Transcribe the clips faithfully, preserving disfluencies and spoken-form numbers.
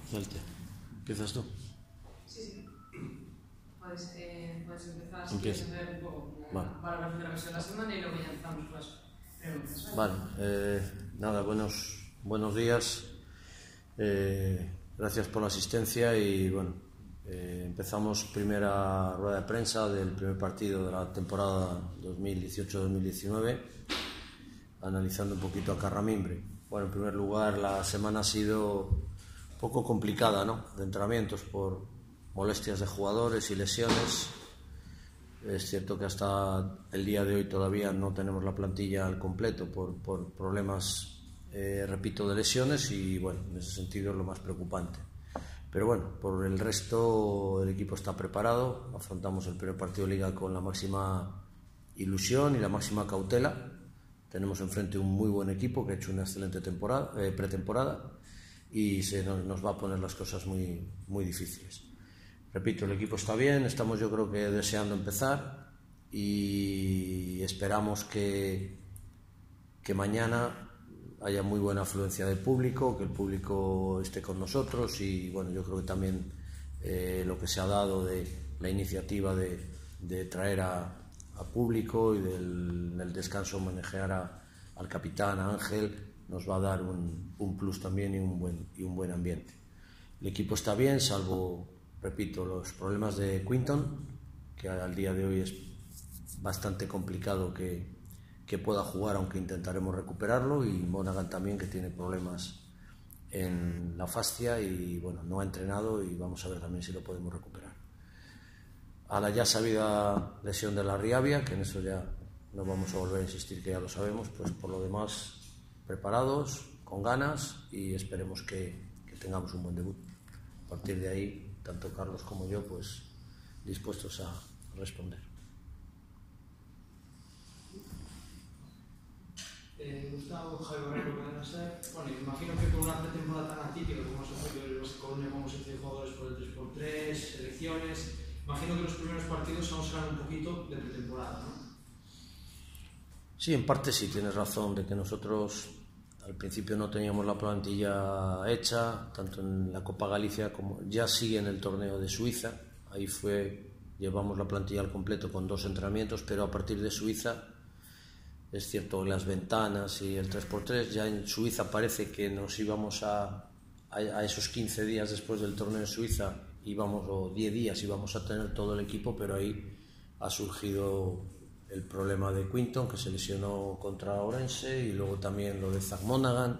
Salte. ¿Empiezas tú? Sí, sí. Puedes, eh, puedes empezar, si Empieza. quieres hacer un poco Vale. una valoración de la versión de la semana y luego ya empezamos con las preguntas. Vale, eh, nada, buenos, buenos días. Eh, gracias por la asistencia y bueno, eh, empezamos primera rueda de prensa del primer partido de la temporada dos mil dieciocho dos mil diecinueve, analizando un poquito a Carramimbre. Bueno, en primer lugar, la semana ha sido un poco complicada, ¿no?, de entrenamientos por molestias de jugadores y lesiones. Es cierto que hasta el día de hoy todavía no tenemos la plantilla al completo por, por problemas, eh, repito, de lesiones y bueno, en ese sentido es lo más preocupante. Pero bueno, por el resto el equipo está preparado, afrontamos el primer partido de Liga con la máxima ilusión y la máxima cautela. Tenemos enfrente un muy buen equipo que ha hecho una excelente temporada, eh, pretemporada y se nos, nos va a poner las cosas muy, muy difíciles. Repito, el equipo está bien, estamos yo creo que deseando empezar y esperamos que, que mañana haya muy buena afluencia del público, que el público esté con nosotros y bueno, yo creo que también eh, lo que se ha dado de la iniciativa de, de traer a, a público y del, del descanso manejar a, al capitán, a Ángel, nos va a dar un, un plus también y un, buen, y un buen ambiente. El equipo está bien, salvo, repito, los problemas de Quinton, que al día de hoy es bastante complicado que, que pueda jugar, aunque intentaremos recuperarlo, y Monaghan también, que tiene problemas en la fascia y bueno, no ha entrenado y vamos a ver también si lo podemos recuperar. A la ya sabida lesión de la Riavia, que en eso ya no vamos a volver a insistir, que ya lo sabemos, pues por lo demás preparados, con ganas y esperemos que, que tengamos un buen debut. A partir de ahí, tanto Carlos como yo, pues dispuestos a responder. Eh, Gustavo, Javi Borrero, pueden ser. Bueno, imagino que con una pretemporada tan atípica como se fue el Coruña, como se hizo jugadores por el tres por tres, selecciones, imagino que los primeros partidos aún serán un poquito de pretemporada, ¿no? Sí, en parte sí, tienes razón, de que nosotros al principio no teníamos la plantilla hecha, tanto en la Copa Galicia como ya sí en el torneo de Suiza. Ahí fue, llevamos la plantilla al completo con dos entrenamientos, pero a partir de Suiza, es cierto, las ventanas y el tres por tres, ya en Suiza parece que nos íbamos a, a, a esos quince días después del torneo de Suiza, íbamos, o diez días íbamos a tener todo el equipo, pero ahí ha surgido el problema de Quinton, que se lesionó contra Orense, y luego también lo de Zach Monaghan,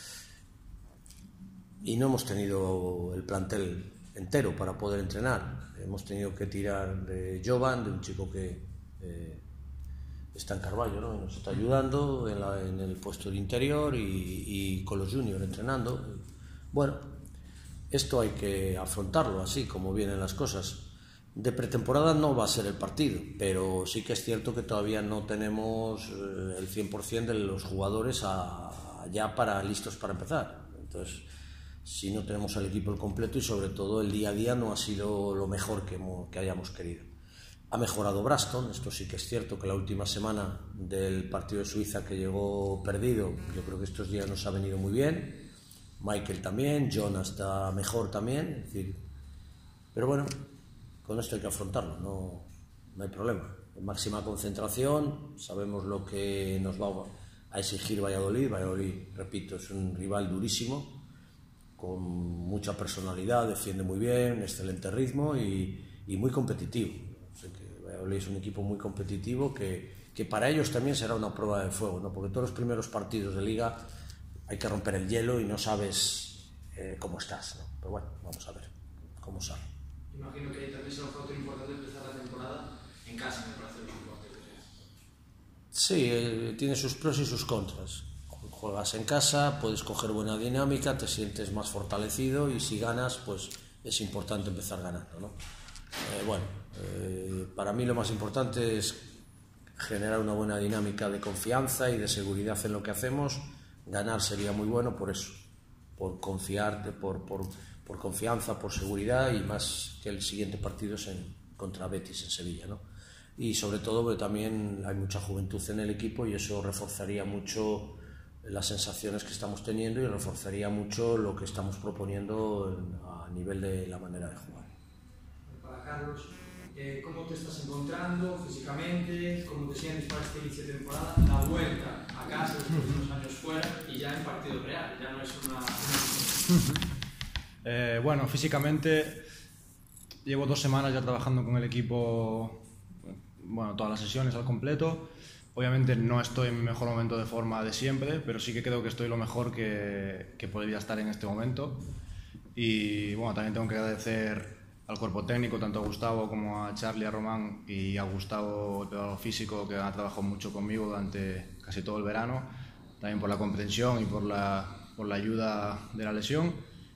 y no hemos tenido el plantel entero para poder entrenar. Hemos tenido que tirar de Jovan, de un chico que eh, está en Carballo, ¿no?, y nos está ayudando en, la, en el puesto de interior y, y con los juniors entrenando. Bueno, esto hay que afrontarlo así como vienen las cosas. De pretemporada no va a ser el partido, pero sí que es cierto que todavía no tenemos eh, el cien por ciento de los jugadores a, ya para, listos para empezar. Entonces, si no tenemos al equipo al completo y sobre todo el día a día no ha sido lo mejor que, hemos, que hayamos querido. Ha mejorado Braston, esto sí que es cierto, que la última semana del partido de Suiza, que llegó perdido, yo creo que estos días nos ha venido muy bien. Michael también, John está mejor también, es decir, pero bueno, con esto hay que afrontarlo, no, no hay problema. Máxima concentración, sabemos lo que nos va a exigir Valladolid. Valladolid, repito, es un rival durísimo, con mucha personalidad, defiende muy bien, excelente ritmo y, y muy competitivo. O sea que Valladolid es un equipo muy competitivo que, que para ellos también será una prueba de fuego, ¿no?, porque todos los primeros partidos de Liga hay que romper el hielo y no sabes eh, cómo estás, ¿no? Pero bueno, vamos a ver cómo sale. Imagino que también será un factor importante empezar la temporada en casa, me parece lo importante. Sí, eh, tiene sus pros y sus contras. Juegas en casa, puedes coger buena dinámica, te sientes más fortalecido y si ganas, pues es importante empezar ganando, ¿no? Eh, bueno, eh, para mí lo más importante es generar una buena dinámica de confianza y de seguridad en lo que hacemos. Ganar sería muy bueno por eso, por confiarte, por, por, por confianza, por seguridad, y más que el siguiente partido es en, contra Betis en Sevilla, ¿no? Y sobre todo porque también hay mucha juventud en el equipo y eso reforzaría mucho las sensaciones que estamos teniendo y reforzaría mucho lo que estamos proponiendo a nivel de la manera de jugar. Para Carlos, eh, ¿cómo te estás encontrando físicamente? ¿Cómo te sientes para este inicio de temporada? La vuelta a casa después de unos años fuera y ya en partido real, ya no es una... eh, bueno, físicamente llevo dos semanas ya trabajando con el equipo, bueno, todas las sesiones al completo. Obviamente no estoy en mi mejor momento de forma de siempre, pero sí que creo que estoy lo mejor que, que podría estar en este momento. Y bueno, también tengo que agradecer al cuerpo técnico, tanto a Gustavo como a Charlie, a Román y a Gustavo, el preparador físico, que ha trabajado mucho conmigo durante casi todo el verano, también por la comprensión y por la, por la ayuda de la lesión.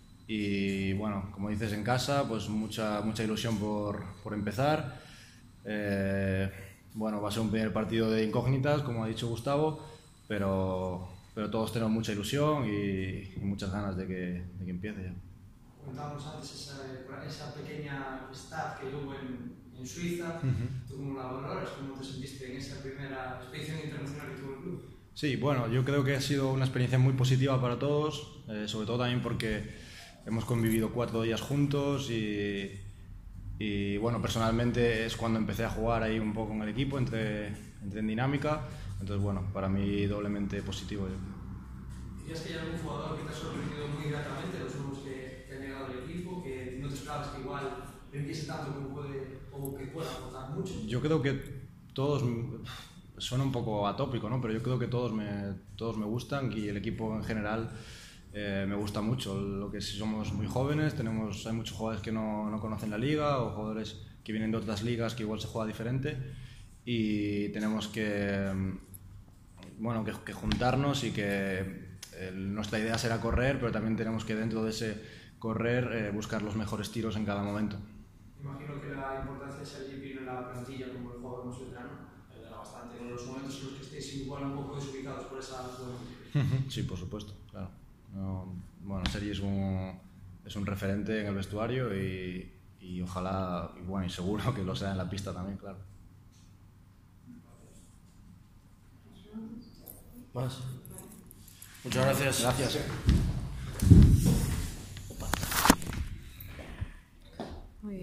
Y bueno, como dices, en casa, pues mucha, mucha ilusión por, por empezar. Eh, Bueno, va a ser un primer partido de incógnitas, como ha dicho Gustavo, pero, pero todos tenemos mucha ilusión y, y muchas ganas de que, de que empiece ya. Comentábamos antes esa, esa pequeña staff que hubo en, en Suiza. Uh-huh. ¿Tú cómo la valoras? ¿Cómo te sentiste en esa primera expedición internacional que tuvo el club? Sí, bueno, yo creo que ha sido una experiencia muy positiva para todos, eh, sobre todo también porque hemos convivido cuatro días juntos y... Y bueno, personalmente es cuando empecé a jugar ahí un poco con el equipo, entré, entré en dinámica, entonces bueno, para mí doblemente positivo. ¿Dirías que hay algún jugador que te ha sorprendido muy gratamente los nuevos que, que han llegado al equipo, que no te esperabas que igual empiece tanto como puede, o que pueda aportar mucho? Yo creo que todos, suena un poco atópico, ¿no? Pero yo creo que todos me, todos me gustan y el equipo en general Eh, me gusta mucho. Lo que si somos muy jóvenes, tenemos, hay muchos jugadores que no, no conocen la liga o jugadores que vienen de otras ligas que igual se juega diferente y tenemos que, bueno, que, que juntarnos y que eh, nuestra idea será correr, pero también tenemos que dentro de ese correr eh, buscar los mejores tiros en cada momento. Imagino que la importancia de Sergi Pino en la plantilla como el jugador más veterano ayudará bastante en los momentos en los que estéis igual un poco desubicados por esa juventud. Sí, por supuesto, claro. No, bueno, Sergi es un, es un referente en el vestuario y, y ojalá, y bueno, y seguro que lo sea en la pista también, claro. ¿Más? Muchas gracias. Gracias.